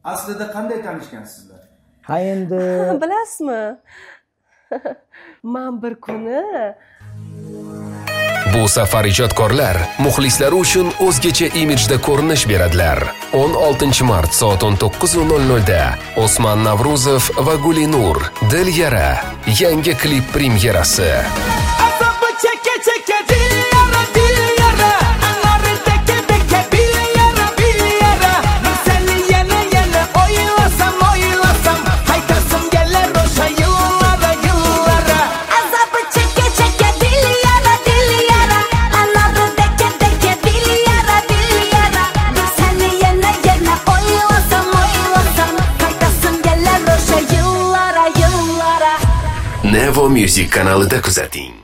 Aslida qanday tanishgansizlar? Ha endi Bilasizmi? Men bir kuni Bu safar ijodkorlar muxlislari uchun o'zgacha imijda ko'rinish beradilar. 16 mart soat 19:00 da Osmon Navruzov va Gulinur Dil yara yangi klip premyerasi. Nevo Music kanalida kuzating.